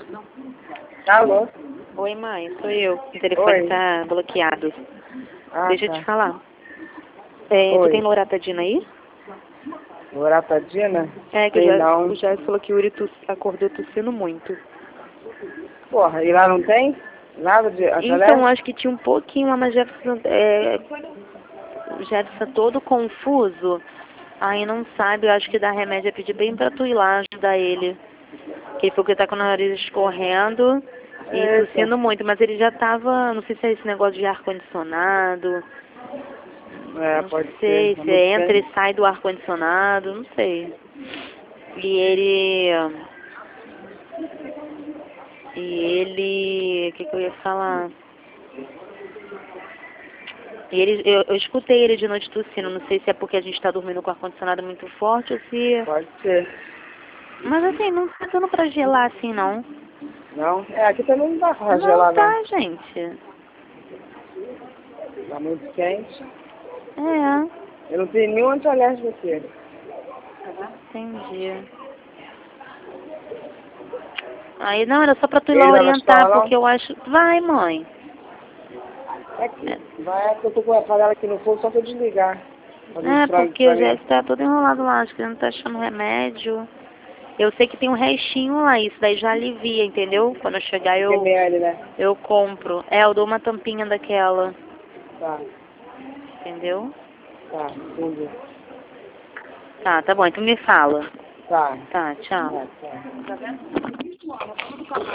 Alô? Oi, mãe, sou eu. O telefone Oi. tá bloqueado. Deixa eu Tá. te falar. Você Oi. tem loratadina aí? Loratadina? É, que Tem não. o Jair falou que o Yuri acordou tossindo muito. Porra, e lá não tem? Nada de Então, atalé? acho que tinha um pouquinho lá, mas Jefferson, o Jefferson todo confuso. Aí não sabe, eu acho que dá remédio é pedir bem pra tu ir lá ajudar ele. Que ele falou que ele tá com o nariz escorrendo e Eita. tossindo muito, mas ele já tava, não sei se é esse negócio de ar-condicionado, É, não pode ser. sei Eu se não entra sei. e sai do ar-condicionado, não sei. E ele, o que eu ia falar? E eu escutei ele de noite tossindo, não sei se é porque a gente tá dormindo com o ar-condicionado muito forte ou se... Pode ser. Mas assim, não tá dando pra gelar assim, não. Não? É, aqui também não dá pra Não gelar, não. tá, gente. Tá muito quente. É, Eu não tenho nenhum antialérgico aqui. entendi. Aí, não, era só pra tu ir E lá ele vai na orientar, escola, porque não? eu acho... Vai, mãe. Aqui. Vai, eu tô com a panela aqui no fogo só pra eu desligar. Fazer os É, frangos porque pra o mim. Jéssica tá todo enrolado lá, acho que ele não tá achando remédio. Eu sei que tem um restinho lá, isso daí já alivia, entendeu? Quando eu chegar 5 ml, né? eu compro. É, eu dou uma tampinha daquela, Tá, entendeu? tá, entendi. Tá bom, então me fala. Tá, Tá, tchau. tá, tá.